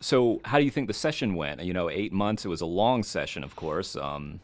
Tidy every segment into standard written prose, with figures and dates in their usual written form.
So how do you think the session went? 8 months, it was a long session, of course.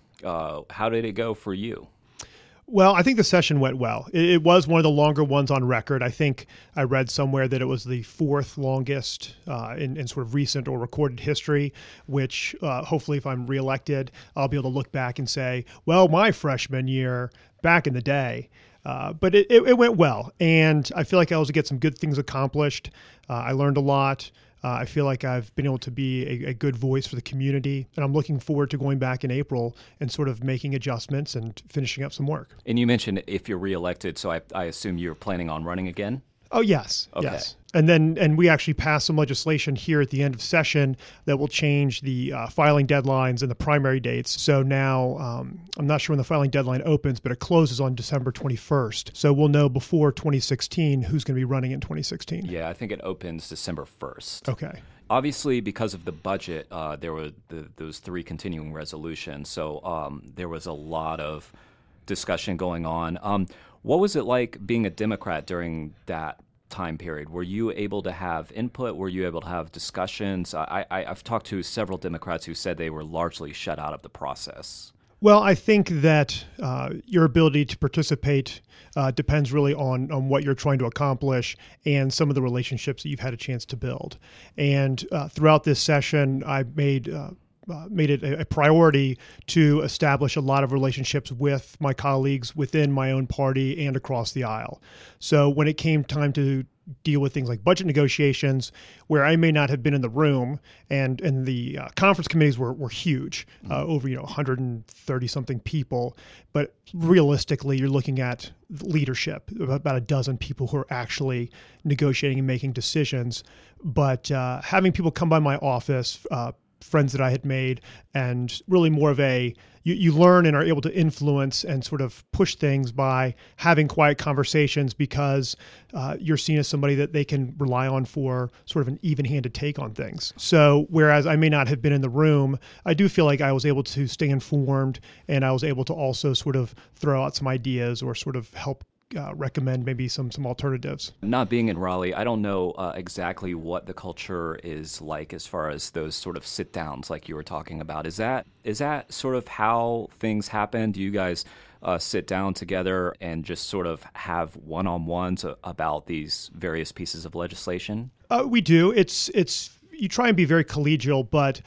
How did it go for you? Well, I think the session went well. It was one of the longer ones on record. I think I read somewhere that it was the fourth longest in sort of recent or recorded history, which hopefully if I'm reelected, I'll be able to look back and say, well, my freshman year back in the day. But it went well. And I feel like I was able to get some good things accomplished. I learned a lot. I feel like I've been able to be a good voice for the community, and I'm looking forward to going back in April and sort of making adjustments and finishing up some work. And you mentioned if you're reelected, so I assume you're planning on running again? Oh, yes. Okay. Yes. And we actually passed some legislation here at the end of session that will change the filing deadlines and the primary dates. So now I'm not sure when the filing deadline opens, but it closes on December 21st. So we'll know before 2016 who's going to be running in 2016. Yeah, I think it opens December 1st. Okay. Obviously, because of the budget, there were those three continuing resolutions. So there was a lot of discussion going on. What was it like being a Democrat during that time period? Were you able to have input? Were you able to have discussions? I've talked to several Democrats who said they were largely shut out of the process. Well, I think that your ability to participate depends really on what you're trying to accomplish and some of the relationships that you've had a chance to build. And throughout this session, I made it a priority to establish a lot of relationships with my colleagues within my own party and across the aisle. So when it came time to deal with things like budget negotiations, where I may not have been in the room, and the conference committees were huge, over 130 something people, but realistically, you're looking at leadership, about a dozen people who are actually negotiating and making decisions. But having people come by my office, friends that I had made, and really more of you learn and are able to influence and sort of push things by having quiet conversations because you're seen as somebody that they can rely on for sort of an even-handed take on things. So whereas I may not have been in the room, I do feel like I was able to stay informed, and I was able to also sort of throw out some ideas or sort of help recommend maybe some alternatives. Not being in Raleigh, I don't know exactly what the culture is like as far as those sort of sit downs like you were talking about. Is that sort of how things happen? Do you guys sit down together and just sort of have one-on-ones about these various pieces of legislation? We do. It's you try and be very collegial, but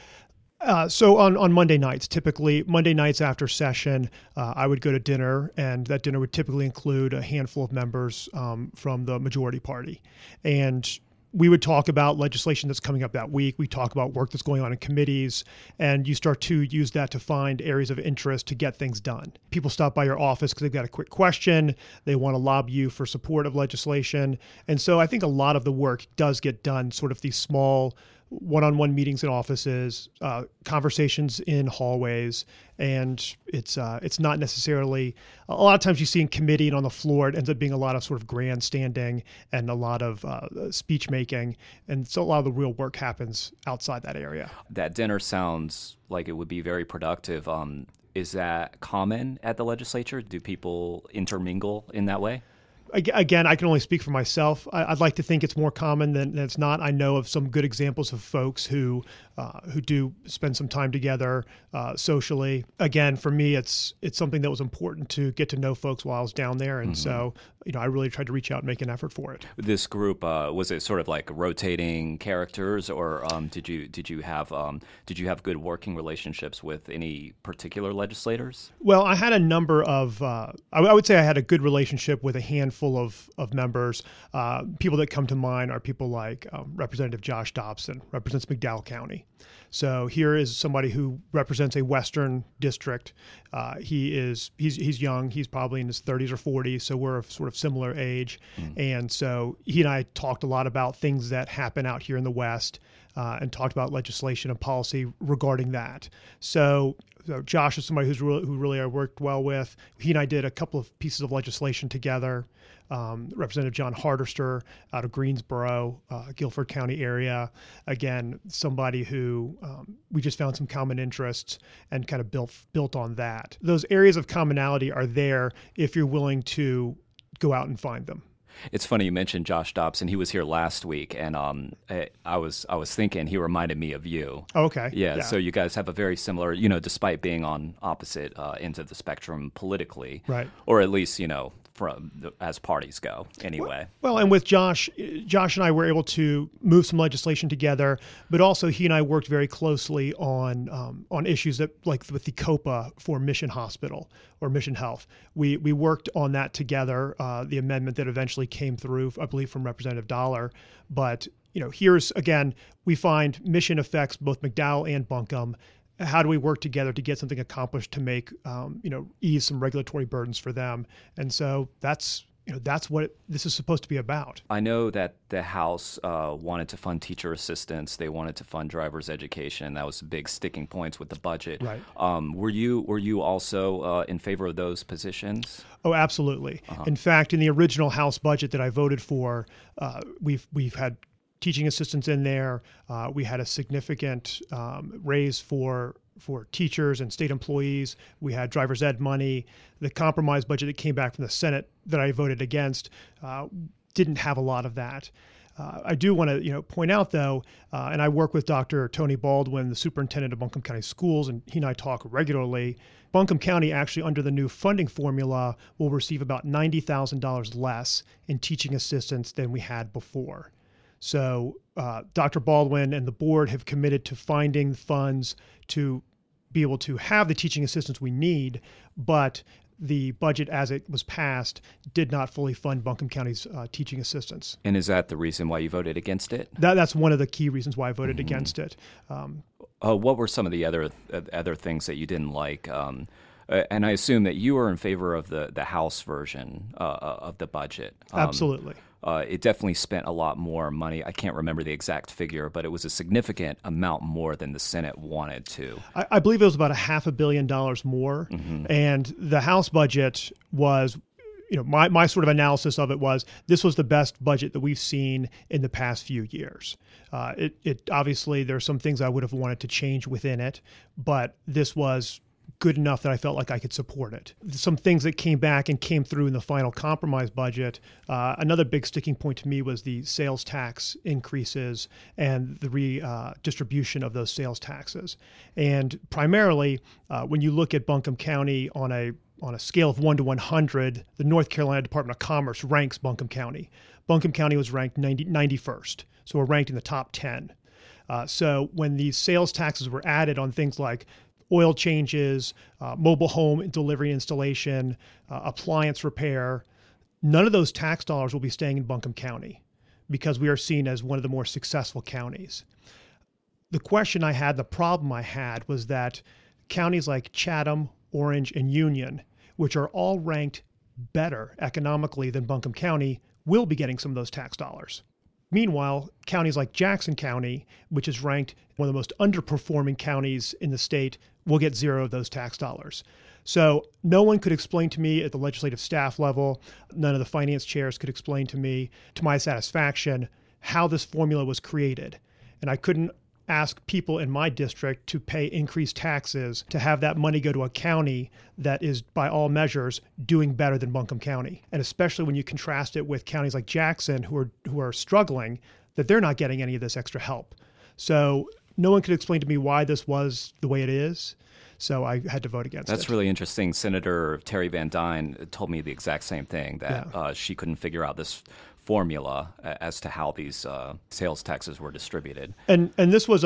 so on Monday nights, typically Monday nights after session, I would go to dinner, and that dinner would typically include a handful of members from the majority party. And we would talk about legislation that's coming up that week. We talk about work that's going on in committees, and you start to use that to find areas of interest to get things done. People stop by your office because they've got a quick question. They want to lobby you for support of legislation. And so I think a lot of the work does get done, sort of these small one-on-one meetings in offices, conversations in hallways, and it's not necessarily, a lot of times you see in committee and on the floor, it ends up being a lot of sort of grandstanding and a lot of speech making, and so a lot of the real work happens outside that area. That dinner sounds like it would be very productive. Is that common at the legislature? Do people intermingle in that way? Again, I can only speak for myself. I'd like to think it's more common than it's not. I know of some good examples of folks who do spend some time together socially. Again, for me, it's something that was important to get to know folks while I was down there, and so I really tried to reach out and make an effort for it. This group, was it sort of like rotating characters, or did you have good working relationships with any particular legislators? Well, I had a number of, I would say I had a good relationship with a handful of members. People that come to mind are people like Representative Josh Dobson, represents McDowell County. So here is somebody who represents a Western district. He's young. He's probably in his 30s or 40s, so we're of sort of similar age. And so he and I talked a lot about things that happen out here in the West, and talked about legislation and policy regarding that. So Josh is somebody who really I worked well with. He and I did a couple of pieces of legislation together. Representative John Harderster out of Greensboro, Guilford County area. Again, somebody who we just found some common interests and kind of built on that. Those areas of commonality are there if you're willing to go out and find them. It's funny you mentioned Josh Dobson. He was here last week, and I was thinking he reminded me of you. Oh, okay. Yeah. So you guys have a very similar, despite being on opposite ends of the spectrum politically, Right. Or at least as parties go, anyway. Well, and with Josh and I were able to move some legislation together, but also he and I worked very closely on issues that, like with the COPA for Mission Hospital or Mission Health. We worked on that together. The amendment that eventually came through, I believe, from Representative Dollar. But here's again, we find Mission affects both McDowell and Buncombe. How do we work together to get something accomplished to make, ease some regulatory burdens for them? And so that's what this is supposed to be about. I know that the House wanted to fund teacher assistants. They wanted to fund driver's education. That was big sticking points with the budget. Right. Were you also in favor of those positions? Oh, absolutely. In fact, in the original House budget that I voted for, we've had teaching assistants in there. We had a significant raise for teachers and state employees. We had driver's ed money. The compromise budget that came back from the Senate that I voted against didn't have a lot of that. I do want to point out, though, and I work with Dr. Tony Baldwin, the superintendent of Buncombe County Schools, and he and I talk regularly. Buncombe County, actually, under the new funding formula, will receive about $90,000 less in teaching assistants than we had before. So Dr. Baldwin and the board have committed to finding funds to be able to have the teaching assistants we need, but the budget as it was passed did not fully fund Buncombe County's teaching assistants. And is that the reason why you voted against it? That's one of the key reasons why I voted against it. What were some of the other things that you didn't like? And I assume that you were in favor of the House version of the budget. Absolutely. It definitely spent a lot more money. I can't remember the exact figure, but it was a significant amount more than the Senate wanted to. I believe it was about $500 million more. Mm-hmm. And the House budget was, my sort of analysis of it was this was the best budget that we've seen in the past few years. It obviously, there's some things I would have wanted to change within it, but this was good enough that I felt like I could support it. Some things that came back and came through in the final compromise budget, another big sticking point to me was the sales tax increases and the redistribution of those sales taxes. And primarily, when you look at Buncombe County on a scale of 1 to 100, the North Carolina Department of Commerce ranks Buncombe County. Buncombe County was ranked 91st, so we're ranked in the top 10. So when these sales taxes were added on things like oil changes, mobile home delivery installation, appliance repair, none of those tax dollars will be staying in Buncombe County because we are seen as one of the more successful counties. The question I had, the problem I had was that counties like Chatham, Orange, and Union, which are all ranked better economically than Buncombe County, will be getting some of those tax dollars. Meanwhile, counties like Jackson County, which is ranked one of the most underperforming counties in the state, will get zero of those tax dollars. So no one could explain to me at the legislative staff level, none of the finance chairs could explain to me, to my satisfaction, how this formula was created. And I couldn't ask people in my district to pay increased taxes to have that money go to a county that is, by all measures, doing better than Buncombe County. And especially when you contrast it with counties like Jackson who are struggling, that they're not getting any of this extra help. So no one could explain to me why this was the way it is. So I had to vote against it. That's really interesting. Senator Terry Van Dyne told me the exact same thing, that she couldn't figure out this formula as to how these sales taxes were distributed. And this was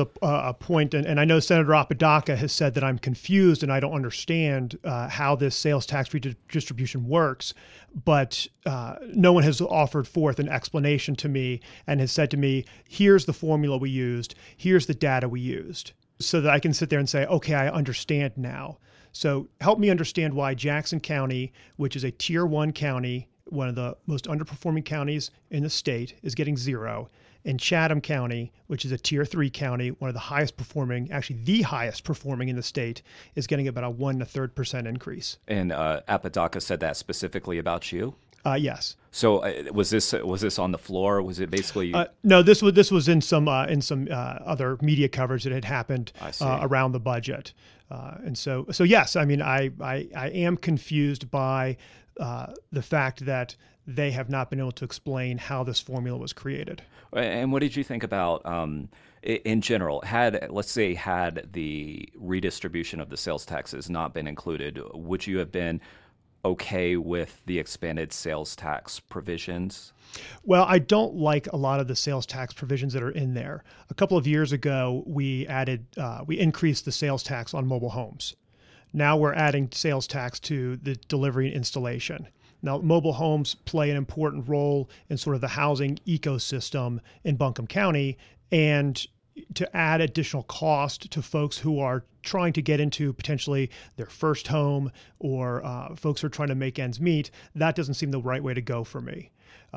a point, and I know Senator Apodaca has said that I'm confused and I don't understand how this sales tax redistribution works, but no one has offered forth an explanation to me and has said to me, here's the formula we used, here's the data we used, so that I can sit there and say, okay, I understand now. So help me understand why Jackson County, which is a Tier 1 county, one of the most underperforming counties in the state, is getting zero. And Chatham County, which is a Tier 3 county, one of the highest performing, actually the highest performing in the state, is getting about a 1 1/3% increase. And Apodaca said that specifically about you? Yes. So was this on the floor? Was it basically? No, this was in some other media coverage that had happened around the budget, and so yes, I mean I am confused by the fact that they have not been able to explain how this formula was created. And what did you think about, in general, let's say, had the redistribution of the sales taxes not been included, would you have been okay with the expanded sales tax provisions? Well, I don't like a lot of the sales tax provisions that are in there. A couple of years ago, we increased the sales tax on mobile homes. Now we're adding sales tax to the delivery and installation. Now, mobile homes play an important role in sort of the housing ecosystem in Buncombe County, and to add additional cost to folks who are trying to get into potentially their first home, or folks who are trying to make ends meet, that doesn't seem the right way to go for me.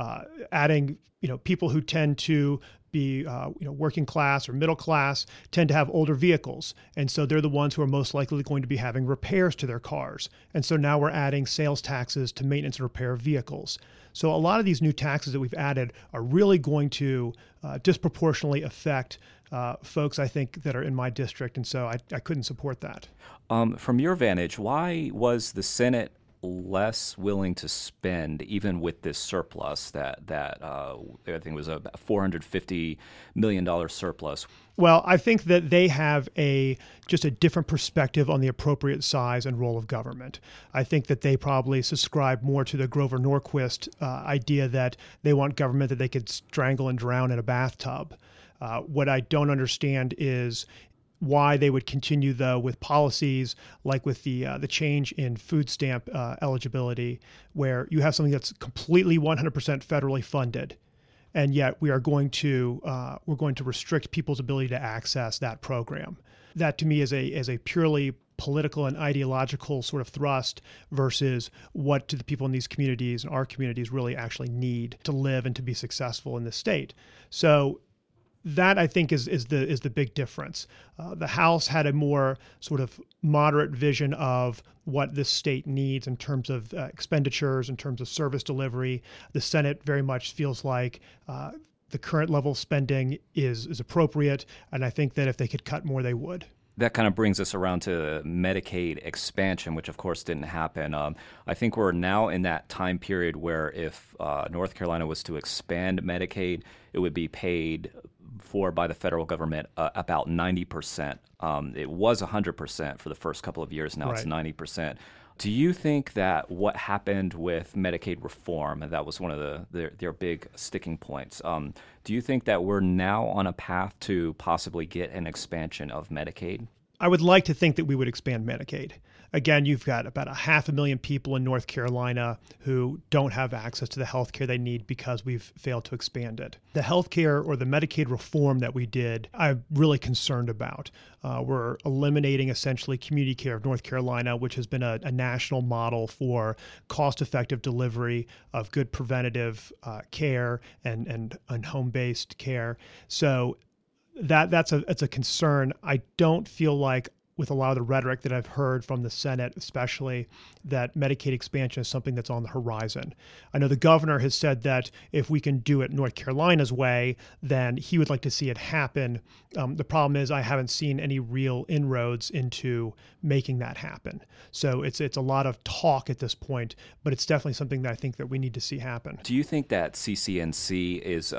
Adding, people who tend to be, working class or middle class tend to have older vehicles. And so they're the ones who are most likely going to be having repairs to their cars. And so now we're adding sales taxes to maintenance and repair of vehicles. So a lot of these new taxes that we've added are really going to disproportionately affect folks, I think, that are in my district. And so I couldn't support that. From your vantage, why was the Senate less willing to spend, even with this surplus that I think was a $450 million surplus? Well, I think that they have just a different perspective on the appropriate size and role of government. I think that they probably subscribe more to the Grover Norquist idea that they want government that they could strangle and drown in a bathtub. What I don't understand is why they would continue, though, with policies like with the change in food stamp eligibility, where you have something that's completely 100% federally funded, and yet we're going to restrict people's ability to access that program. That, to me, is a purely political and ideological sort of thrust versus what do the people in these communities and our communities really actually need to live and to be successful in this state. So that, I think, is the big difference. The House had a more sort of moderate vision of what this state needs in terms of expenditures, in terms of service delivery. The Senate very much feels like the current level of spending is appropriate, and I think that if they could cut more, they would. That kind of brings us around to Medicaid expansion, which of course didn't happen. I think we're now in that time period where if North Carolina was to expand Medicaid, it would be paid for by the federal government about 90%. It was 100% for the first couple of years. Now It's 90%. Do you think that what happened with Medicaid reform, and that was one of their big sticking points, do you think that we're now on a path to possibly get an expansion of Medicaid? I would like to think that we would expand Medicaid. Again, you've got about 500,000 people in North Carolina who don't have access to the health care they need because we've failed to expand it. The health care or the Medicaid reform that we did, I'm really concerned about. We're eliminating essentially community care of North Carolina, which has been a national model for cost-effective delivery of good preventative care and home-based care. So that's a concern. I don't feel like, with a lot of the rhetoric that I've heard from the Senate, especially, that Medicaid expansion is something that's on the horizon. I know the governor has said that if we can do it North Carolina's way, then he would like to see it happen. The problem is I haven't seen any real inroads into making that happen. So it's a lot of talk at this point, but it's definitely something that I think that we need to see happen. Do you think that CCNC is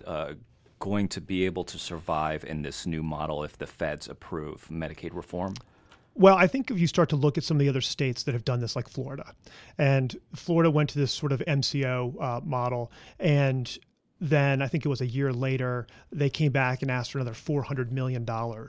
going to be able to survive in this new model if the feds approve Medicaid reform? Well, I think if you start to look at some of the other states that have done this, like Florida, and Florida went to this sort of MCO model, and then I think it was a year later, they came back and asked for another $400 million.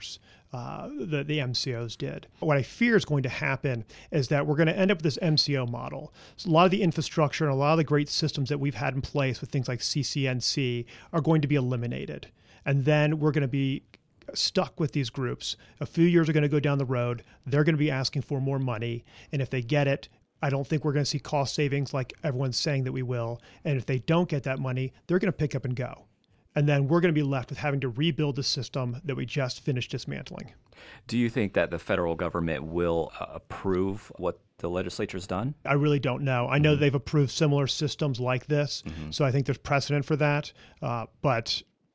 The MCOs did. What I fear is going to happen is that we're going to end up with this MCO model. So a lot of the infrastructure and a lot of the great systems that we've had in place with things like CCNC are going to be eliminated. And then we're going to be stuck with these groups. A few years are going to go down the road. They're going to be asking for more money. And if they get it, I don't think we're going to see cost savings like everyone's saying that we will. And if they don't get that money, they're going to pick up and go. And then we're going to be left with having to rebuild the system that we just finished dismantling. Do you think that the federal government will approve what the legislature's done? I really don't know. I know they've approved similar systems like this, so I think there's precedent for that. But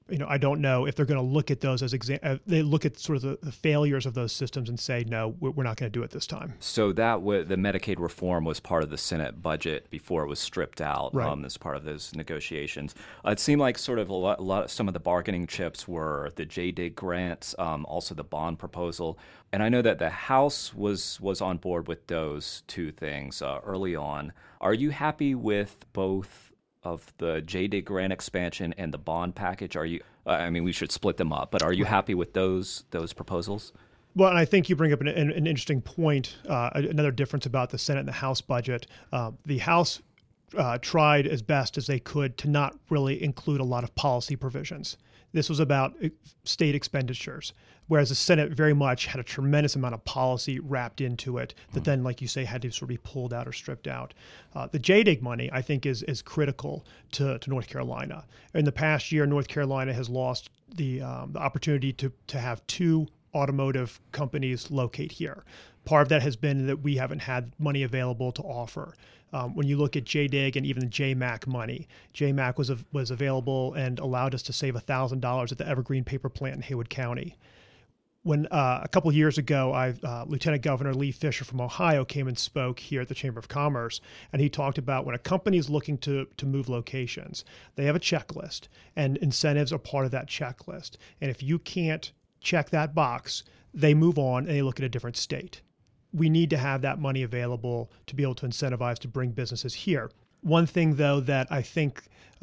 I don't know if they're going to look at those as they look at sort of the failures of those systems and say, no, we're not going to do it this time. So the Medicaid reform was part of the Senate budget before it was stripped out, right, as part of those negotiations. It seemed like sort of a lot some of the bargaining chips were the JDIG grants, also the bond proposal. And I know that the House was on board with those two things early on. Are you happy with both of the JDIG grant expansion and the bond package? Are you? I mean, we should split them up, but are you happy with those proposals? Well, and I think you bring up an interesting point. Another difference about the Senate and the House budget. The House tried as best as they could to not really include a lot of policy provisions. This was about state expenditures, whereas the Senate very much had a tremendous amount of policy wrapped into it that then, like you say, had to sort of be pulled out or stripped out. The JDIG money, I think, is critical to North Carolina. In the past year, North Carolina has lost the opportunity to have two automotive companies locate here. Part of that has been that we haven't had money available to offer. When you look at JDIG and even the JMAC money, JMAC was available and allowed us to save $1,000 at the Evergreen Paper Plant in Haywood County. When a couple of years ago, Lieutenant Governor Lee Fisher from Ohio came and spoke here at the Chamber of Commerce, and he talked about when a company is looking to move locations, they have a checklist, and incentives are part of that checklist. And if you can't check that box, they move on and they look at a different state. We need to have that money available to be able to incentivize to bring businesses here. One thing, though, that I think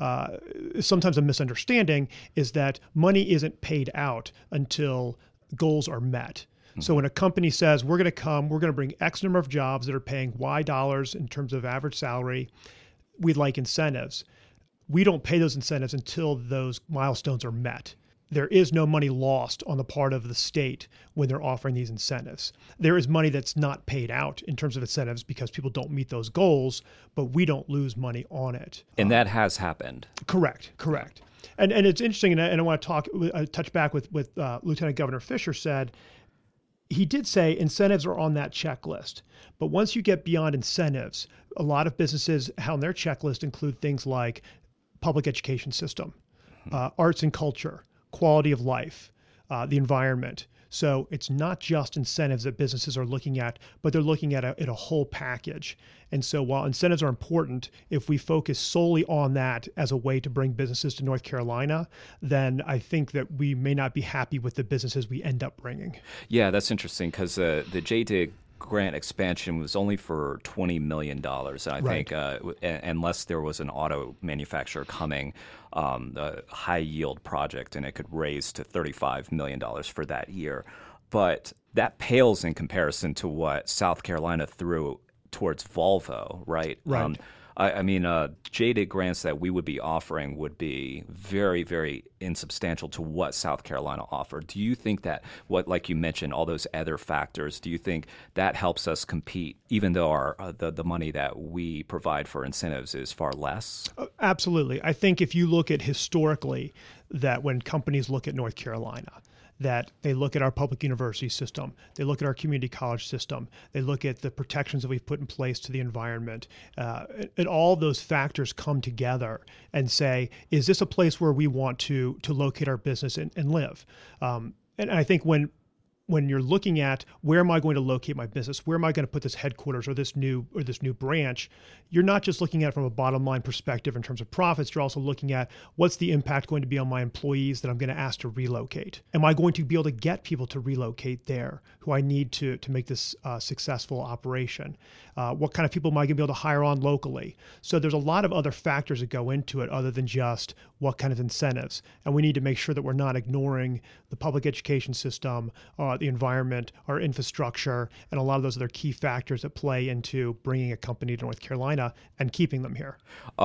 is sometimes a misunderstanding is that money isn't paid out until goals are met. Mm-hmm. So when a company says, we're going to bring X number of jobs that are paying Y dollars in terms of average salary, we'd like incentives. We don't pay those incentives until those milestones are met. There is no money lost on the part of the state when they're offering these incentives. There is money that's not paid out in terms of incentives because people don't meet those goals, but we don't lose money on it. And that has happened. Correct. And it's interesting, and I want to touch back with Lieutenant Governor Fisher said, he did say incentives are on that checklist. But once you get beyond incentives, a lot of businesses on their checklist include things like public education system, arts and culture, quality of life, the environment. So it's not just incentives that businesses are looking at, but they're looking at a whole package. And so while incentives are important, if we focus solely on that as a way to bring businesses to North Carolina, then I think that we may not be happy with the businesses we end up bringing. Yeah, that's interesting because the JDIG grant expansion was only for $20 million. And I think unless there was an auto manufacturer coming, a high yield project, and it could raise to $35 million for that year. But that pales in comparison to what South Carolina threw towards Volvo, right? Right. I mean, JDIG grants that we would be offering would be very, very insubstantial to what South Carolina offered. Do you think that, like you mentioned, all those other factors, do you think that helps us compete, even though the money that we provide for incentives is far less? Absolutely. I think if you look at historically that when companies look at North Carolina, that they look at our public university system, they look at our community college system, they look at the protections that we've put in place to the environment, and all those factors come together and say, is this a place where we want to locate our business and live? And I think when you're looking at where am I going to locate my business, where am I going to put this headquarters or this new branch, you're not just looking at it from a bottom line perspective in terms of profits. You're also looking at what's the impact going to be on my employees that I'm going to ask to relocate. Am I going to be able to get people to relocate there who I need to make this successful operation? What kind of people am I going to be able to hire on locally? So there's a lot of other factors that go into it other than just what kind of incentives. And we need to make sure that we're not ignoring the public education system, the environment, our infrastructure, and a lot of those other key factors that play into bringing a company to North Carolina and keeping them here.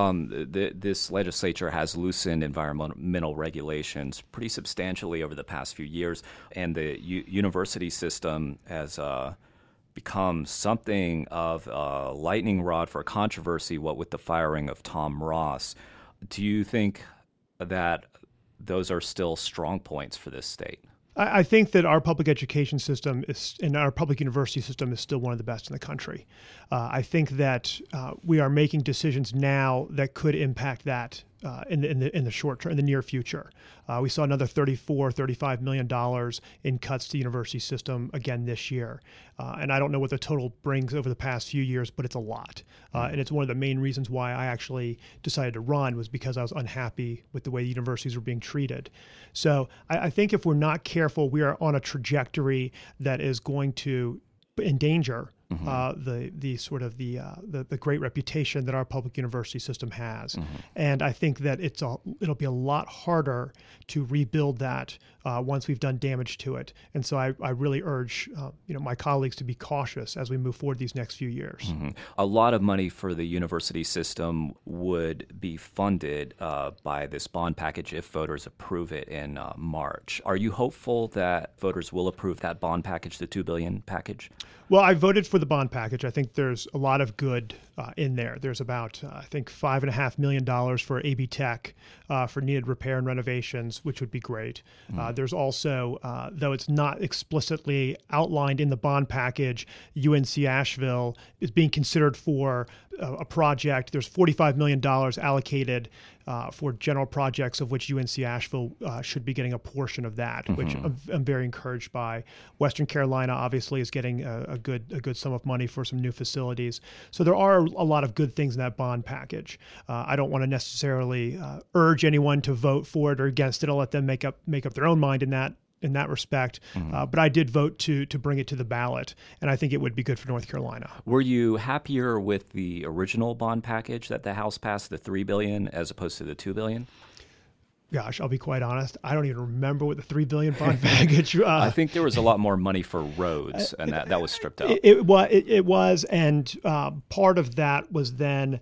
This legislature has loosened environmental regulations pretty substantially over the past few years, and the university system has become something of a lightning rod for controversy, what with the firing of Tom Ross. Do you think that those are still strong points for this state? I think that our public education system and our public university system is still one of the best in the country. I think that we are making decisions now that could impact that in the short term, in the near future. We saw another $35 million in cuts to the university system again this year. And I don't know what the total brings over the past few years, but it's a lot. And it's one of the main reasons why I actually decided to run, was because I was unhappy with the way the universities were being treated. So I think if we're not careful, we are on a trajectory that is going to endanger the great reputation that our public university system has. And I think that it'll be a lot harder to rebuild that once we've done damage to it. And so I really urge my colleagues to be cautious as we move forward these next few years. A lot of money for the university system would be funded by this bond package if voters approve it in March. Are you hopeful that voters will approve that bond package, the $2 billion package? Well, I voted for the bond package. I think there's a lot of good in there. There's about, I think, $5.5 million for AB Tech for needed repair and renovations, which would be great. There's also, though it's not explicitly outlined in the bond package, UNC Asheville is being considered for a project. There's $45 million allocated for general projects, of which UNC Asheville should be getting a portion of that, which I'm very encouraged by. Western Carolina obviously is getting a good sum of money for some new facilities. So there are a lot of good things in that bond package. I don't want to necessarily urge anyone to vote for it or against it. I'll let them make up their own mind in that respect. But I did vote to bring it to the ballot, and I think it would be good for North Carolina. Were you happier with the original bond package that the House passed, the $3 billion, as opposed to the $2 billion? Gosh, I'll be quite honest. I don't even remember what the $3 billion bond package. I think there was a lot more money for roads, and that was stripped out. It was, and part of that was then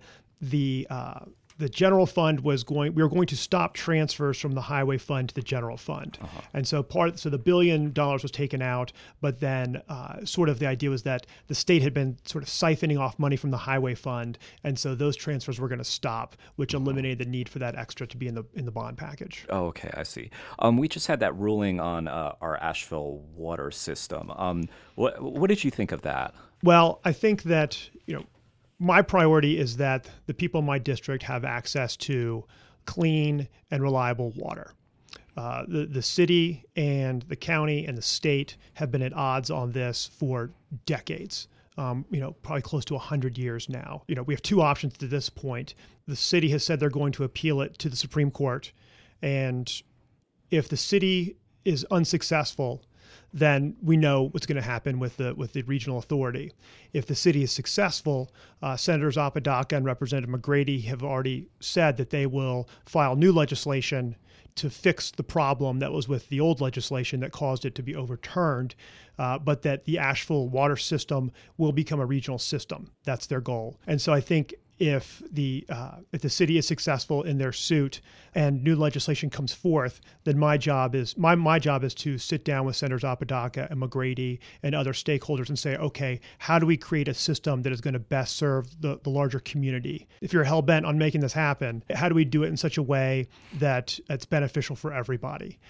the general fund we were going to stop transfers from the highway fund to the general fund. And so the $1 billion was taken out, but then sort of the idea was that the state had been sort of siphoning off money from the highway fund. And so those transfers were going to stop, which eliminated the need for that extra to be in the bond package. Oh, okay. I see. We just had that ruling on our Asheville water system. What did you think of that? Well, I think that, my priority is that the people in my district have access to clean and reliable water. The city and the county and the state have been at odds on this for decades. Probably close to 100 years now. We have two options to this point. The city has said they're going to appeal it to the Supreme Court. And if the city is unsuccessful, then we know what's going to happen with the regional authority. If the city is successful, Senators Apodaca and Representative McGrady have already said that they will file new legislation to fix the problem that was with the old legislation that caused it to be overturned, but that the Asheville water system will become a regional system. That's their goal. And so I think if the city is successful in their suit and new legislation comes forth, then my job is to sit down with Senators Apodaca and McGrady and other stakeholders and say, okay, how do we create a system that is going to best serve the larger community? If you're hell bent on making this happen, how do we do it in such a way that it's beneficial for everybody?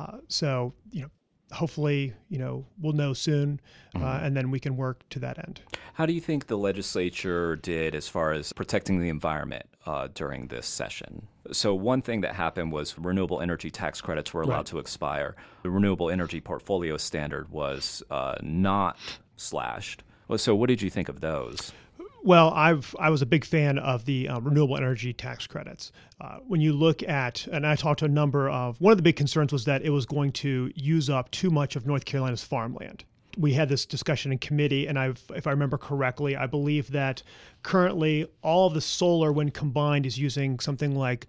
Hopefully, we'll know soon, and then we can work to that end. How do you think the legislature did as far as protecting the environment during this session? So one thing that happened was renewable energy tax credits were allowed to expire. The renewable energy portfolio standard was not slashed. So what did you think of those? Well, I was a big fan of the renewable energy tax credits. When you look at, and I talked to one of the big concerns was that it was going to use up too much of North Carolina's farmland. We had this discussion in committee, and if I remember correctly, I believe that currently all of the solar, when combined, is using something like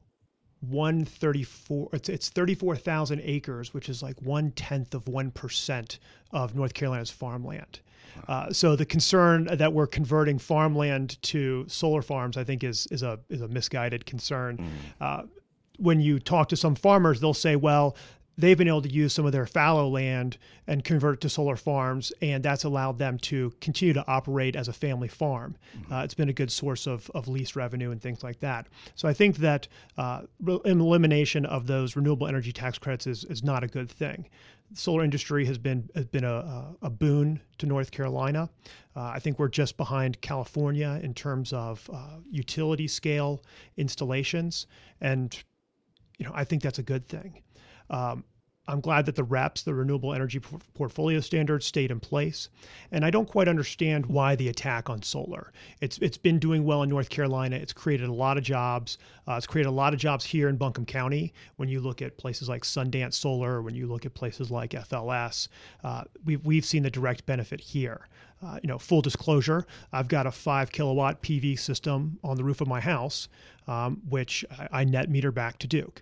134. It's 34,000 acres, which is like 1/10% of North Carolina's farmland. So the concern that we're converting farmland to solar farms, I think, is a misguided concern. When you talk to some farmers, they'll say, well, they've been able to use some of their fallow land and convert it to solar farms, and that's allowed them to continue to operate as a family farm. It's been a good source of lease revenue and things like that. So I think that elimination of those renewable energy tax credits is not a good thing. The solar industry has been a boon to North Carolina. I think we're just behind California in terms of utility scale installations, and I think that's a good thing. I'm glad that the REPS, the Renewable Energy Portfolio Standards, stayed in place. And I don't quite understand why the attack on solar. It's been doing well in North Carolina. It's created a lot of jobs. It's created a lot of jobs here in Buncombe County. When you look at places like Sundance Solar, when you look at places like FLS, we've seen the direct benefit here. Full disclosure, I've got a 5 kilowatt PV system on the roof of my house, which I net meter back to Duke.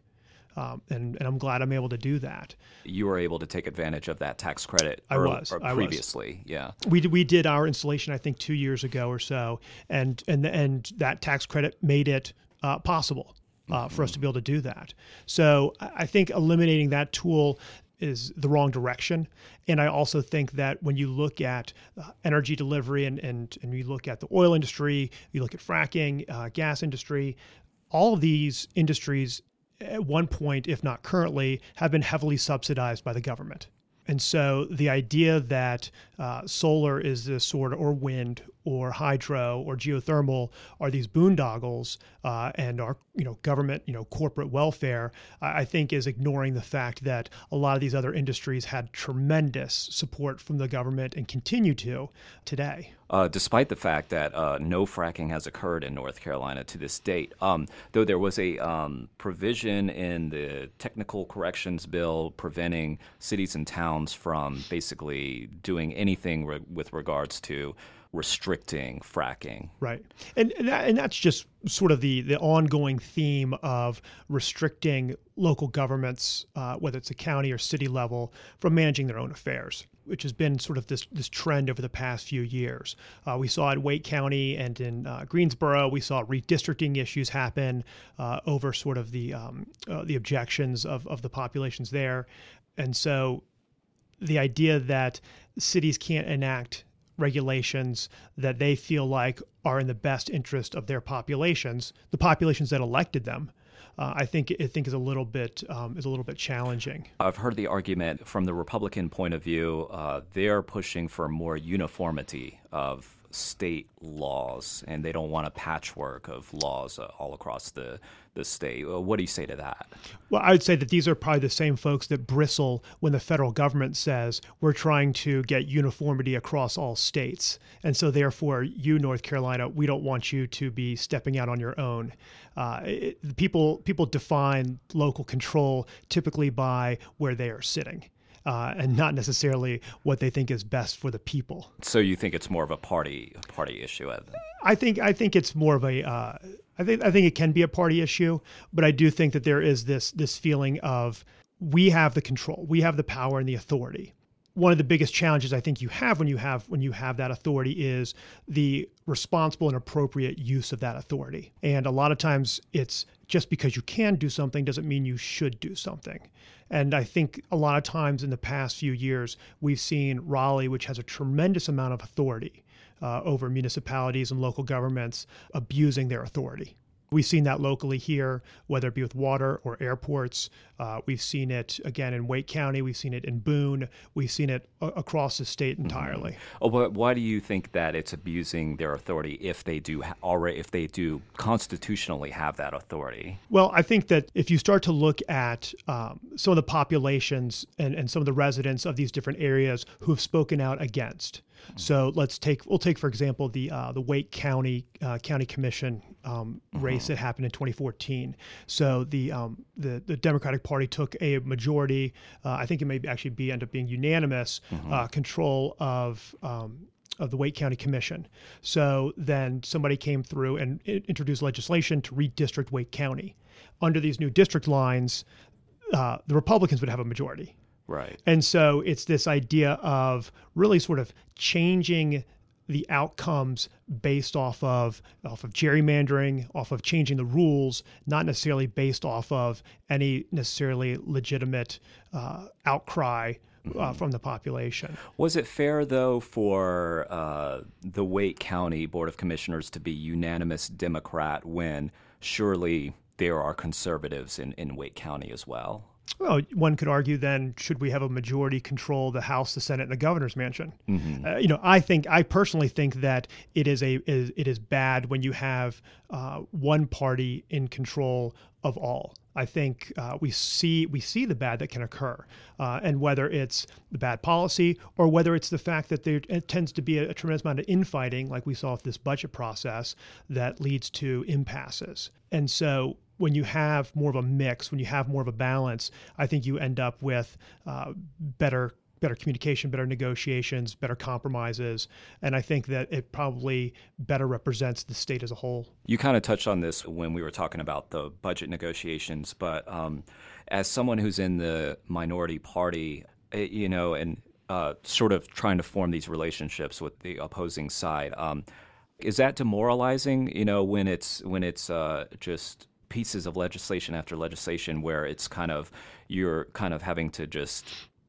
And I'm glad I'm able to do that. You were able to take advantage of that tax credit previously. Yeah. We did our installation, I think, 2 years ago or so, and that tax credit made it possible for us to be able to do that. So I think eliminating that tool is the wrong direction. And I also think that when you look at energy delivery and you look at the oil industry, you look at fracking, gas industry, all of these industries at one point, if not currently, have been heavily subsidized by the government. And so the idea that solar is this sort of, or wind or hydro or geothermal are these boondoggles and are government corporate welfare, I think is ignoring the fact that a lot of these other industries had tremendous support from the government and continue to today. Despite the fact that no fracking has occurred in North Carolina to this date, though there was a provision in the technical corrections bill preventing cities and towns from basically doing anything with regards to restricting fracking. Right. And that's just sort of the ongoing theme of restricting local governments, whether it's a county or city level, from managing their own affairs, which has been sort of this trend over the past few years. We saw in Wake County and in Greensboro, we saw redistricting issues happen over sort of the objections of the populations there. And so the idea that cities can't enact regulations that they feel like are in the best interest of their populations, the populations that elected them, I think is a little bit challenging. I've heard the argument from the Republican point of view. They're pushing for more uniformity of state laws, and they don't want a patchwork of laws all across the state. What do you say to that? Well, I would say that these are probably the same folks that bristle when the federal government says we're trying to get uniformity across all states. And so therefore, you, North Carolina, we don't want you to be stepping out on your own. People define local control typically by where they are sitting. And not necessarily what they think is best for the people. So you think it's more of a party issue? I think it's more of a. I think it can be a party issue, but I do think that there is this feeling of we have the control, we have the power and the authority. One of the biggest challenges I think you have when you have that authority is the responsible and appropriate use of that authority. And a lot of times it's just because you can do something doesn't mean you should do something. And I think a lot of times in the past few years, we've seen Raleigh, which has a tremendous amount of authority over municipalities and local governments, abusing their authority. We've seen that locally here, whether it be with water or airports. We've seen it, again, in Wake County. We've seen it in Boone. We've seen it across the state entirely. Mm-hmm. Oh, but why do you think that it's abusing their authority if they do constitutionally have that authority? Well, I think that if you start to look at some of the populations and some of the residents of these different areas who have spoken out against. So we'll take for example the Wake County County Commission race that happened in 2014. So the Democratic Party took a majority. I think it may actually end up being unanimous control of the Wake County Commission. So then somebody came through and introduced legislation to redistrict Wake County. Under these new district lines, the Republicans would have a majority. Right. And so it's this idea of really sort of changing the outcomes based off of gerrymandering, off of changing the rules, not necessarily based off of any necessarily legitimate outcry from the population. Was it fair, though, for the Wake County Board of Commissioners to be unanimous Democrat when surely there are conservatives in Wake County as well? Well, one could argue then, should we have a majority control the House, the Senate, and the governor's mansion? I personally think that it is bad when you have one party in control of all. I think we see the bad that can occur, and whether it's the bad policy or whether it's the fact that there tends to be a tremendous amount of infighting, like we saw with this budget process, that leads to impasses. And so when you have more of a mix, when you have more of a balance, I think you end up with better communication, better negotiations, better compromises. And I think that it probably better represents the state as a whole. You kind of touched on this when we were talking about the budget negotiations, but as someone who's in the minority party, and sort of trying to form these relationships with the opposing side, is that demoralizing, when it's just pieces of legislation after legislation where it's you're kind of having to just,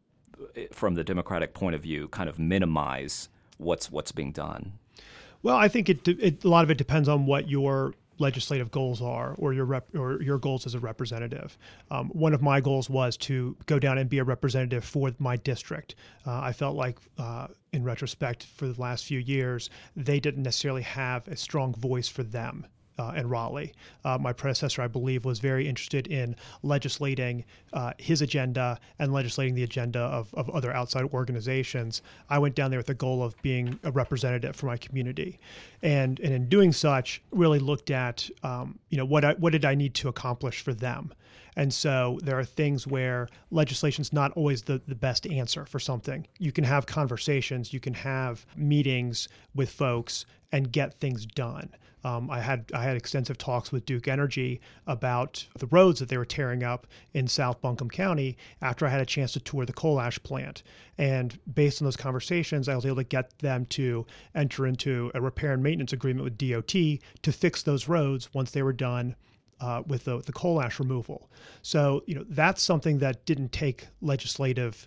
from the Democratic point of view, kind of minimize what's being done? Well, I think a lot of it depends on what your legislative goals are, or your goals as a representative. One of my goals was to go down and be a representative for my district. I felt like, in retrospect, for the last few years, they didn't necessarily have a strong voice for them. In Raleigh. My predecessor, I believe, was very interested in legislating his agenda and legislating the agenda of other outside organizations. I went down there with the goal of being a representative for my community. And in doing such, really looked at, what did I need to accomplish for them? And so there are things where legislation is not always the best answer for something. You can have conversations, you can have meetings with folks and get things done. I had extensive talks with Duke Energy about the roads that they were tearing up in South Buncombe County after I had a chance to tour the coal ash plant. And based on those conversations, I was able to get them to enter into a repair and maintenance agreement with DOT to fix those roads once they were done with the coal ash removal. So, that's something that didn't take legislative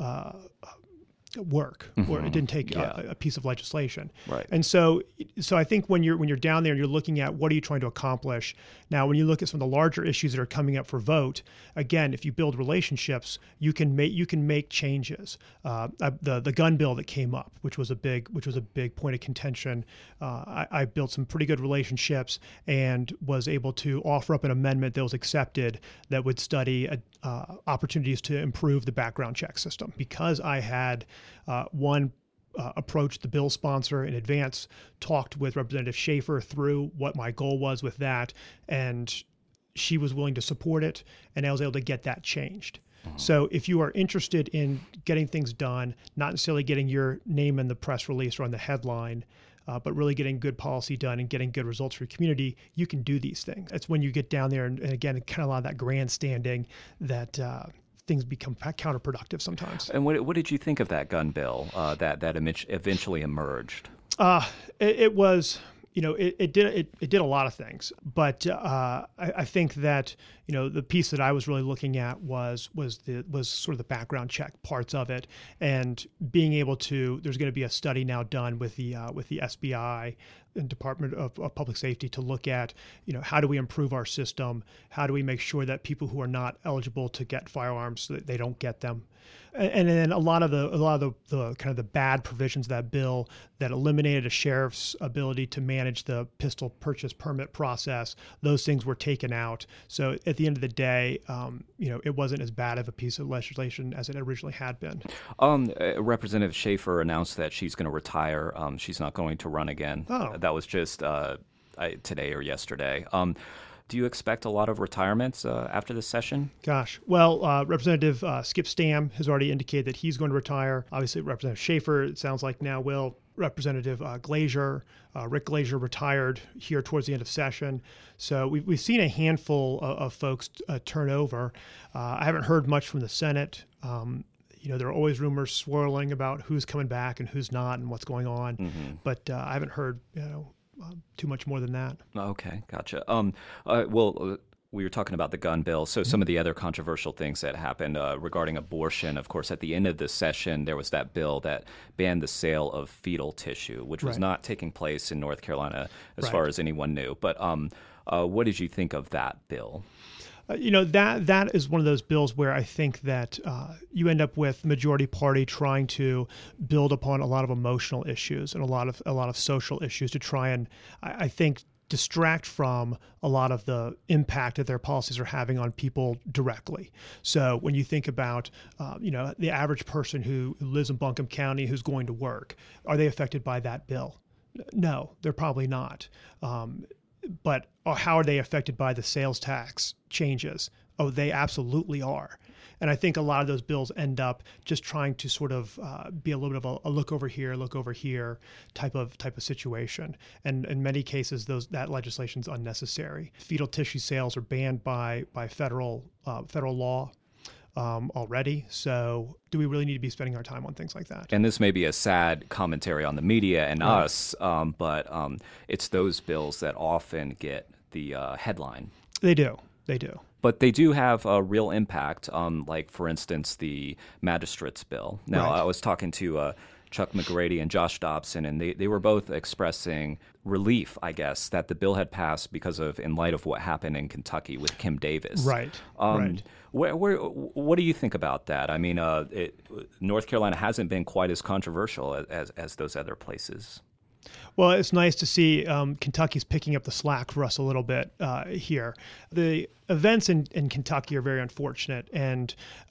work, or it didn't take a piece of legislation. Right. And so I think when you're down there and you're looking at what are you trying to accomplish. Now, when you look at some of the larger issues that are coming up for vote, again, if you build relationships, you can make changes. The gun bill that came up, which was a big point of contention, I built some pretty good relationships and was able to offer up an amendment that was accepted that would study opportunities to improve the background check system. Because I had approached the bill sponsor in advance, talked with Representative Schaefer through what my goal was with that, and she was willing to support it, and I was able to get that changed. So if you are interested in getting things done, not necessarily getting your name in the press release or on the headline, but really getting good policy done and getting good results for your community, you can do these things. That's when you get down there and again, kind of a lot of that grandstanding that things become counterproductive sometimes. And what did you think of that gun bill that eventually emerged? It was, it did a lot of things, but I think that the piece that I was really looking at was sort of the background check parts of it, and being able to. There's going to be a study now done with the SBI and Department of Public Safety to look at how do we improve our system, how do we make sure that people who are not eligible to get firearms so that they don't get them. And then a lot of the kind of the bad provisions of that bill that eliminated a sheriff's ability to manage the pistol purchase permit process, those things were taken out. So at the end of the day, it wasn't as bad of a piece of legislation as it originally had been. Representative Schaefer announced that she's going to retire. She's not going to run again. Oh. That was just today or yesterday. Do you expect a lot of retirements after this session? Gosh. Well, Representative Skip Stam has already indicated that he's going to retire. Obviously, Representative Schaefer, it sounds like now will. Representative Glazier, Rick Glazier retired here towards the end of session. So we've seen a handful of folks turn over. I haven't heard much from the Senate. there are always rumors swirling about who's coming back and who's not and what's going on. But I haven't heard, too much more than that. Okay, gotcha. We were talking about the gun bill. So some of the other controversial things that happened regarding abortion, of course, at the end of the session, there was that bill that banned the sale of fetal tissue, which was not taking place in North Carolina as far as anyone knew. But what did you think of that bill? That is one of those bills where I think that you end up with the majority party trying to build upon a lot of emotional issues and a lot of social issues to try and, I think, distract from a lot of the impact that their policies are having on people directly. So when you think about, the average person who lives in Buncombe County who's going to work, are they affected by that bill? No, they're probably not. But how are they affected by the sales tax changes? Oh, they absolutely are. And I think a lot of those bills end up just trying to sort of be a little bit of a look over here type of situation. And in many cases, that legislation is unnecessary. Fetal tissue sales are banned by federal law already. So do we really need to be spending our time on things like that? And this may be a sad commentary on the media and us, but it's those bills that often get the headline. They do. But they do have a real impact, like, for instance, the magistrates bill. Now, I was talking to Chuck McGrady and Josh Dobson, and they were both expressing relief, I guess, that the bill had passed in light of what happened in Kentucky with Kim Davis. Right. What do you think about that? I mean, North Carolina hasn't been quite as controversial as those other places. Well, it's nice to see Kentucky's picking up the slack for us a little bit here. The events in Kentucky are very unfortunate, and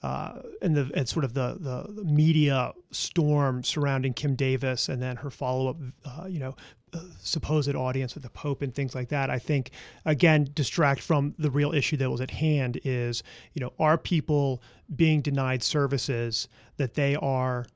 sort of the media storm surrounding Kim Davis and then her follow-up, supposed audience with the Pope and things like that, I think, again, distract from the real issue that was at hand is, are people being denied services that they are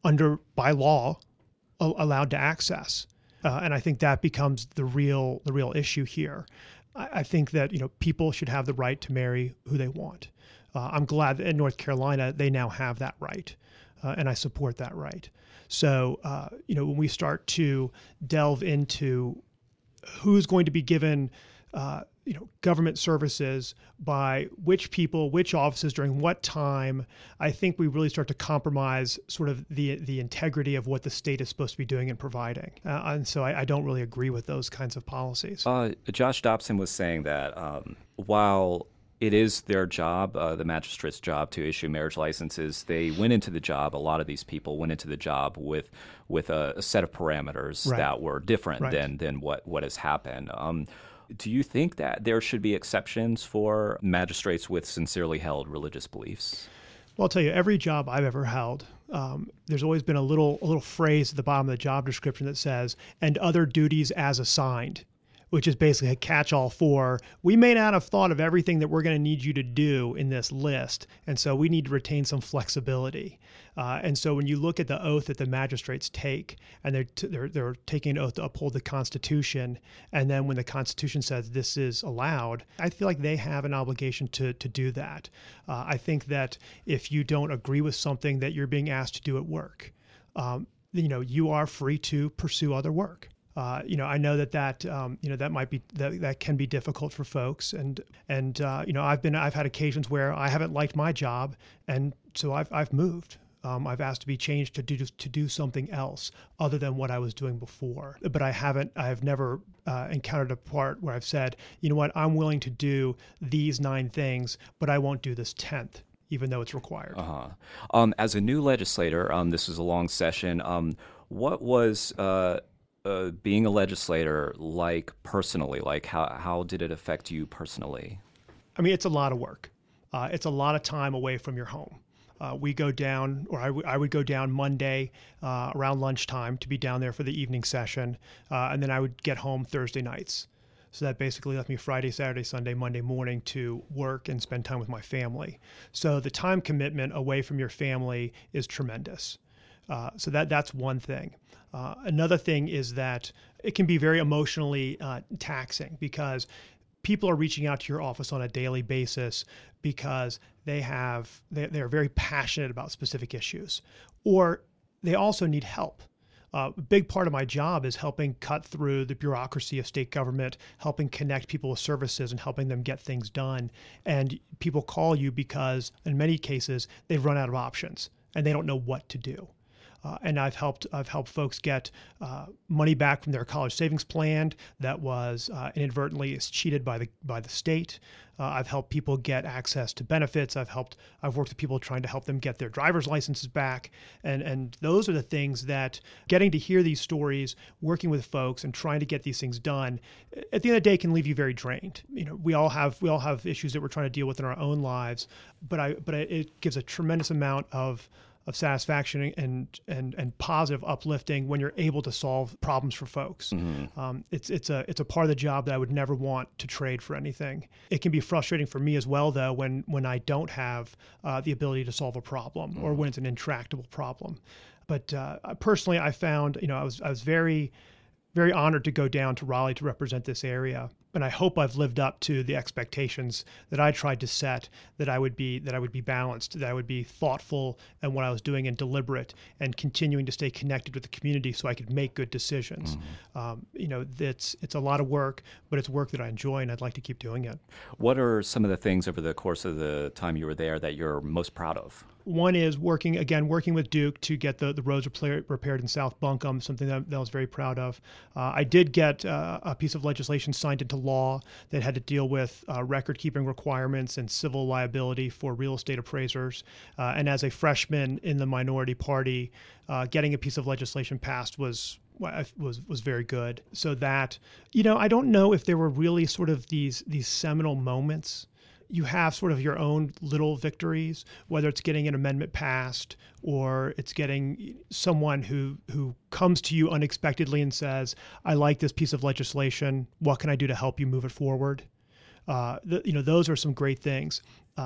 by law allowed to access? And I think that becomes the real issue here. I think that people should have the right to marry who they want. I'm glad that in North Carolina they now have that right, and I support that right. So when we start to delve into who's going to be given government services by which people, which offices, during what time, I think we really start to compromise sort of the integrity of what the state is supposed to be doing and providing. And so I don't really agree with those kinds of policies. Josh Dobson was saying that while it is their job, the magistrate's job, to issue marriage licenses, they went into the job, a lot of these people went into the job with a set of parameters that were different than what has happened. Do you think that there should be exceptions for magistrates with sincerely held religious beliefs? Well, I'll tell you, every job I've ever held, there's always been a little phrase at the bottom of the job description that says, "and other duties as assigned," which is basically a catch-all for, we may not have thought of everything that we're going to need you to do in this list, and so we need to retain some flexibility. And so when you look at the oath that the magistrates take, and they're taking an oath to uphold the Constitution, and then when the Constitution says this is allowed, I feel like they have an obligation to do that. I think that if you don't agree with something that you're being asked to do at work, you are free to pursue other work. I know that might be that can be difficult for folks, and I've had occasions where I haven't liked my job, and so I've moved. I've asked to be changed to do something else other than what I was doing before. But I've never encountered a part where I've said, you know what, I'm willing to do these 9 things, but I won't do this 10th, even though it's required. As a new legislator, this was a long session. What was being a legislator like personally? Like how did it affect you personally? I mean, it's a lot of work. It's a lot of time away from your home. We go down, or I would go down Monday around lunchtime to be down there for the evening session, and then I would get home Thursday nights. So that basically left me Friday, Saturday, Sunday, Monday morning to work and spend time with my family. So the time commitment away from your family is tremendous. So that's one thing. Another thing is that it can be very emotionally taxing because people are reaching out to your office on a daily basis because they're very passionate about specific issues, or they also need help. A big part of my job is helping cut through the bureaucracy of state government, helping connect people with services and helping them get things done. And people call you because in many cases they've run out of options and they don't know what to do. And I've helped folks get money back from their college savings plan that was inadvertently cheated by the state. I've helped people get access to benefits. I've worked with people trying to help them get their driver's licenses back. And those are the things that getting to hear these stories, working with folks and trying to get these things done, at the end of the day can leave you very drained. We all have issues that we're trying to deal with in our own lives, but it gives a tremendous amount of satisfaction and positive uplifting when you're able to solve problems for folks. Mm-hmm. It's a part of the job that I would never want to trade for anything. It can be frustrating for me as well, though, when I don't have the ability to solve a problem or when it's an intractable problem. But personally, I found I was very, very honored to go down to Raleigh to represent this area. And I hope I've lived up to the expectations that I tried to set, that I would be balanced, that I would be thoughtful in what I was doing and deliberate and continuing to stay connected with the community so I could make good decisions. Mm-hmm. It's a lot of work, but it's work that I enjoy and I'd like to keep doing it. What are some of the things over the course of the time you were there that you're most proud of? One is working with Duke to get the roads repaired in South Buncombe, something that I was very proud of. I did get a piece of legislation signed into law that had to deal with record-keeping requirements and civil liability for real estate appraisers. And as a freshman in the minority party, getting a piece of legislation passed was very good. So that, I don't know if there were really sort of these seminal moments. You have sort of your own little victories, whether it's getting an amendment passed or it's getting someone who comes to you unexpectedly and says, I like this piece of legislation. What can I do to help you move it forward? Those are some great things.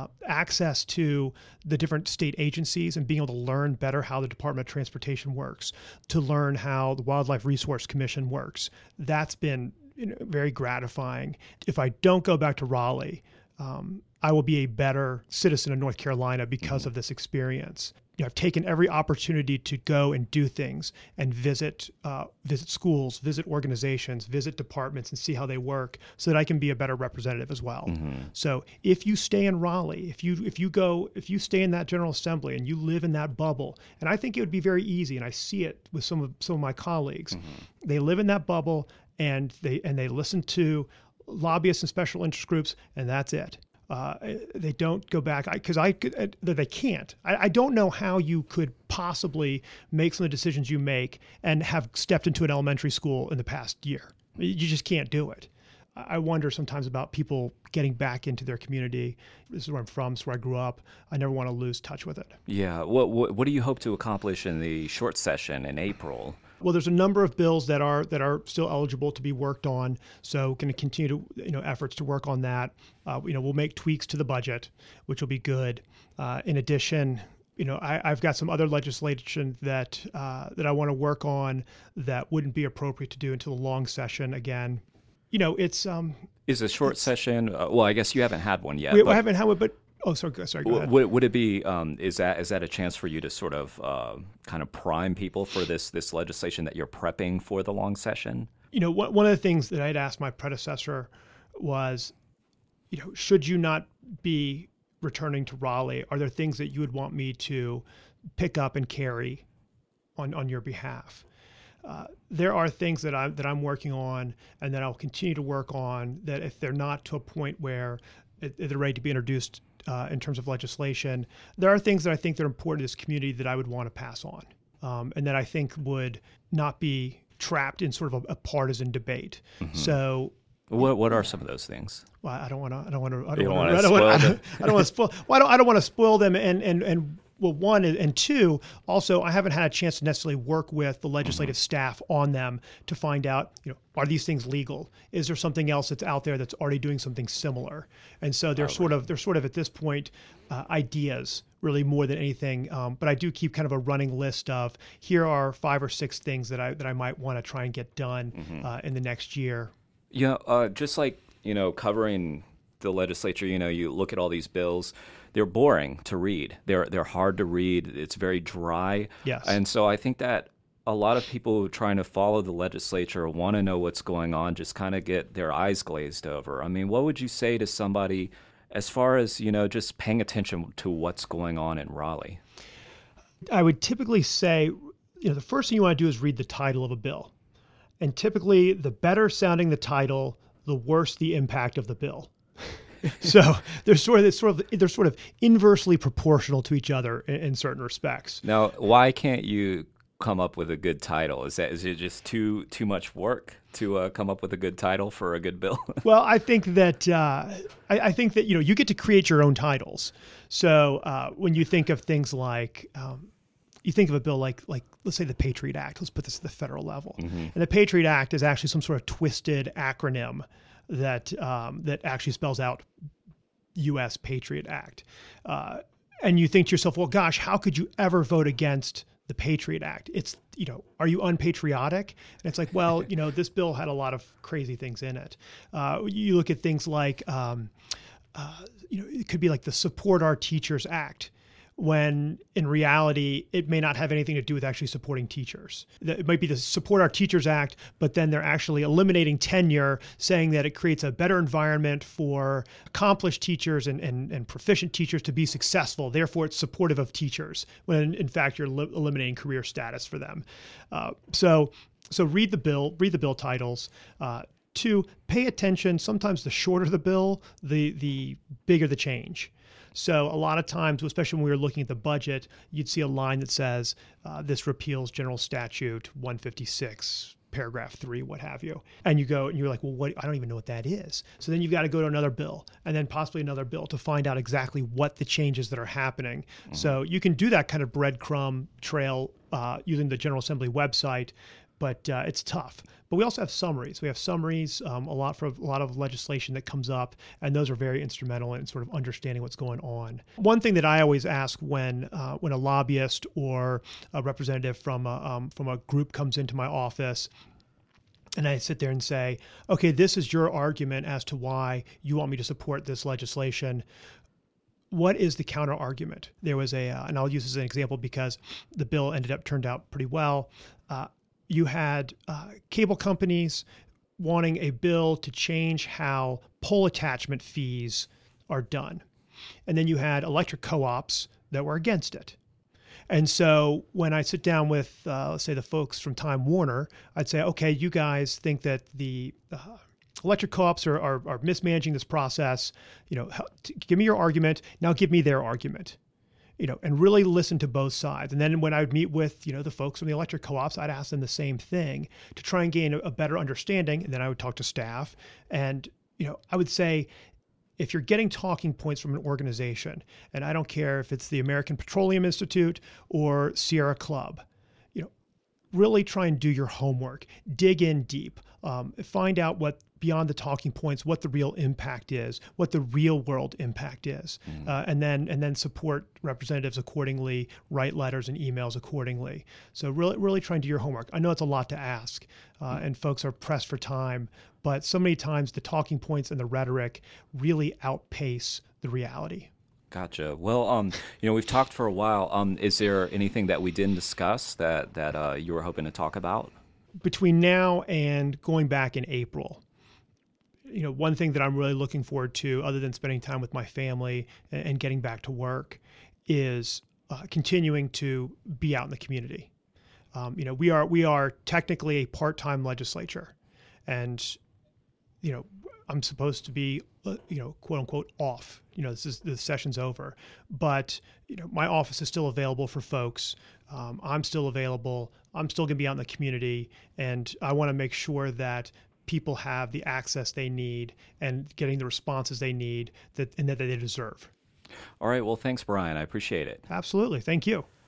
Access to the different state agencies and being able to learn better how the Department of Transportation works, to learn how the Wildlife Resource Commission works. That's been very gratifying. If I don't go back to Raleigh, I will be a better citizen of North Carolina because of this experience. I've taken every opportunity to go and do things and visit schools, visit organizations, visit departments, and see how they work, so that I can be a better representative as well. Mm-hmm. So if you stay in Raleigh, if you stay in that General Assembly and you live in that bubble, and I think it would be very easy, and I see it with some of my colleagues, mm-hmm. They live in that bubble and they listen to lobbyists and special interest groups, and that's it. They don't go back because they can't. I don't know how you could possibly make some of the decisions you make and have stepped into an elementary school in the past year. You just can't do it. I wonder sometimes about people getting back into their community. This is where I'm from. This is where I grew up. I never want to lose touch with it. Yeah. What do you hope to accomplish in the short session in April? Well, there's a number of bills that are still eligible to be worked on. So going to continue efforts to work on that. We'll make tweaks to the budget, which will be good. In addition, I've got some other legislation that I want to work on that wouldn't be appropriate to do until the long session again. It's is a short session. Well, I guess you haven't had one yet. I haven't had one, but. Oh, sorry. Go ahead. Would it be? Is that a chance for you to sort of kind of prime people for this legislation that you're prepping for the long session? One of the things that I'd asked my predecessor was, should you not be returning to Raleigh? Are there things that you would want me to pick up and carry on your behalf? There are things that I'm working on and that I'll continue to work on that if they're not to a point where they're ready to be introduced in terms of legislation, there are things that I think that are important to this community that I would want to pass on, and that I think would not be trapped in sort of a partisan debate. Mm-hmm. So, what are some of those things? Well, I don't want to spoil them, and well, one, and two, also, I haven't had a chance to necessarily work with the legislative staff on them to find out, are these things legal? Is there something else that's out there that's already doing something similar? And so they're sort of at this point ideas really more than anything. But I do keep kind of a running list of here are 5 or 6 things that I might want to try and get done in the next year. Yeah, just like covering the legislature, you look at all these bills, they're boring to read. They're hard to read. It's very dry. Yes. And so I think that a lot of people trying to follow the legislature want to know what's going on, just kind of get their eyes glazed over. I mean, what would you say to somebody as far as, just paying attention to what's going on in Raleigh? I would typically say, the first thing you want to do is read the title of a bill. And typically, the better sounding the title, the worse the impact of the bill. So they're sort of inversely proportional to each other in certain respects. Now, why can't you come up with a good title? Is it just too much work to come up with a good title for a good bill? Well, I think that you get to create your own titles. So when you think of things like you think of a bill like let's say the Patriot Act. Let's put this at the federal level. Mm-hmm. And the Patriot Act is actually some sort of twisted acronym that actually spells out U.S. Patriot Act. And you think to yourself, well, gosh, how could you ever vote against the Patriot Act? It's, are you unpatriotic? And it's like, well, this bill had a lot of crazy things in it. You look at things like, it could be like the Support Our Teachers Act, when in reality, it may not have anything to do with actually supporting teachers. It might be the Support Our Teachers Act, but then they're actually eliminating tenure, saying that it creates a better environment for accomplished teachers and proficient teachers to be successful. Therefore, it's supportive of teachers, when in fact, you're eliminating career status for them. So read the bill titles. 2, pay attention. Sometimes the shorter the bill, the bigger the change. So a lot of times, especially when we were looking at the budget, you'd see a line that says, this repeals General Statute 156, paragraph 3, what have you. And you go and you're like, well, I don't even know what that is. So then you've got to go to another bill and then possibly another bill to find out exactly what the changes that are happening. Mm-hmm. So you can do that kind of breadcrumb trail using the General Assembly website, but it's tough. But we also have summaries. We have summaries a lot of legislation that comes up, and those are very instrumental in sort of understanding what's going on. One thing that I always ask when a lobbyist or a representative from a group comes into my office, and I sit there and say, okay, this is your argument as to why you want me to support this legislation. What is the counter argument? There was and I'll use this as an example because the bill turned out pretty well. You had cable companies wanting a bill to change how pole attachment fees are done. And then you had electric co-ops that were against it. And so when I sit down with, let's say, the folks from Time Warner, I'd say, okay, you guys think that the electric co-ops are mismanaging this process. Give me your argument. Now give me their argument. And really listen to both sides. And then when I would meet with, the folks from the electric co-ops, I'd ask them the same thing to try and gain a better understanding. And then I would talk to staff. And, I would say, if you're getting talking points from an organization, and I don't care if it's the American Petroleum Institute or Sierra Club, really try and do your homework, dig in deep, find out what beyond the talking points, what the real impact is, what the real world impact is, and then support representatives accordingly, write letters and emails accordingly. So really try and do your homework. I know it's a lot to ask, and folks are pressed for time, but so many times the talking points and the rhetoric really outpace the reality. Gotcha. Well, we've talked for a while. Is there anything that we didn't discuss that you were hoping to talk about? Between now and going back in April, one thing that I'm really looking forward to, other than spending time with my family and getting back to work, is continuing to be out in the community. We are technically a part-time legislature, and I'm supposed to be, quote unquote, off. The session's over, but my office is still available for folks. I'm still available. I'm still going to be out in the community, and I want to make sure that people have the access they need and getting the responses they need that they deserve. All right. Well, thanks, Brian. I appreciate it. Absolutely. Thank you.